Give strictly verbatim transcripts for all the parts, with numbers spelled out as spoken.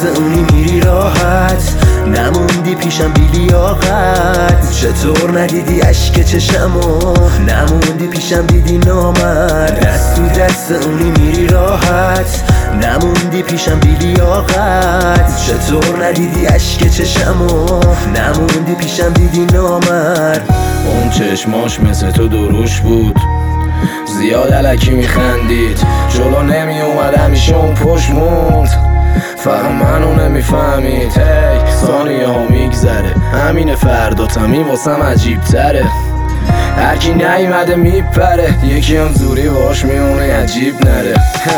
دست اونی میری راحت، نموندی پیشم بی لیاقت. چطور ندیدی اشک چشمو، نموندی پیشم دیدی نامرد. دست تو دست اونی میری راحت، نموندی پیشم بی لیاقت. چطور ندیدی اشک چشمو، نموندی پیشم دیدی نامرد. اون چشماش مثل تو دروش بود، زیاد علکی میخندید، جلو نمی اومد همیشه اون پشت موند. فقط منو نمیفهمید، هی ثانیه ها میگذره، همین فردا تمی واسم عجیب تره. هرکی نیومده میپره، یکی هم زوری باش میونه عجیب نره.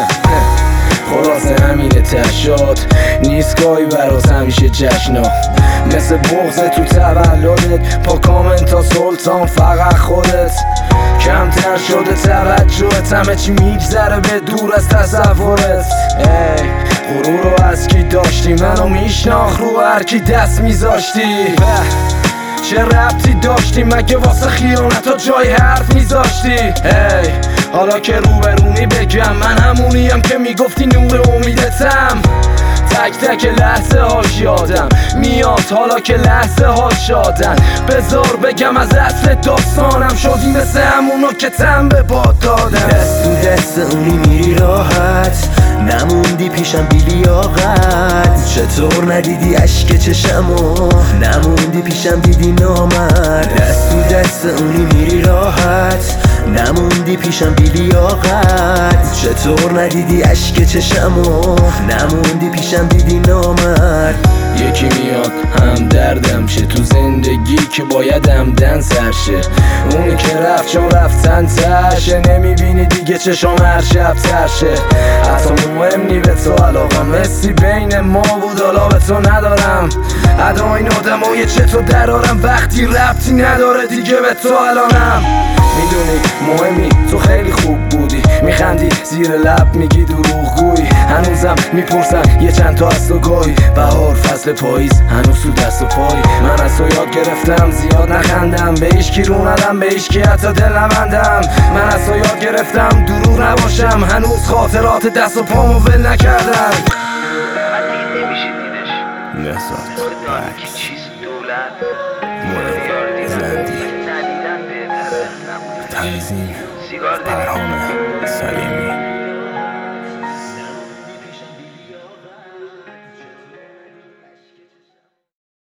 خلاصه همینه تشاد نیست گاهی برات همیشه جشنا، مثل بغض تو تولدت پا کامنت تا سلطان فقط خودت. کمتر شده توجهت، همه چی میگذره به دور از تصورت. ای غرور رو از کی داشتی، منو میشناخت رو هرکی دست میذاشتی. چه ربطی داشتی مگه واسه خیانت ها جای حرف میذاشتی؟ ای حالا که روبرونی بگم، من همونیم که میگفتی نور امیدتم. تک تک لحظه هاش یادم میاد، حالا که لحظه هاش شادن. بذار بگم از اصل داستانم شدی مثل همونو که تن به باد دادم. دست تو دست اونی میری راحت، نموندی پیشم بی لیاقت. چطور ندیدی اشک چشمو، نموندی پیشم دیدی نامرد. دست تو دست اونی میری راحت، نموندی پیشم بی لیاقت. چطور ندیدی اشک چشمو، نموندی پیشم دیدی نامرد. یکی میاد هم دردم شه تو زندگی که باید همدن سرشه. اونی که رفت چون رفتن ترشه، نمیبینی دیگه چشام هر شب ترشه. حتی مهم نی به تو علاقم، مسی بین ما بود حالا به تو ندارم. ادا این آدم های چطور درارم وقتی ربطی نداره دیگه به تو الانم. میدونی مهمی تو خیلی خوب بودی، میخندی زیر لب میگی دروغگویی. هنوزم میپرسن یه چند تا از تو گاهی، بهار فصل پاییز هنوز تو دست و پایی. من از تو یاد گرفتم زیاد نخندم، به هیچکی رو ندم، به هیچکی حتی دل نبندم. من از تو یاد گرفتم دروغ نباشم، هنوز خاطرات دست و پامو ول نکردم. نسات مورد زندی تنظیم پرهام سلیمی.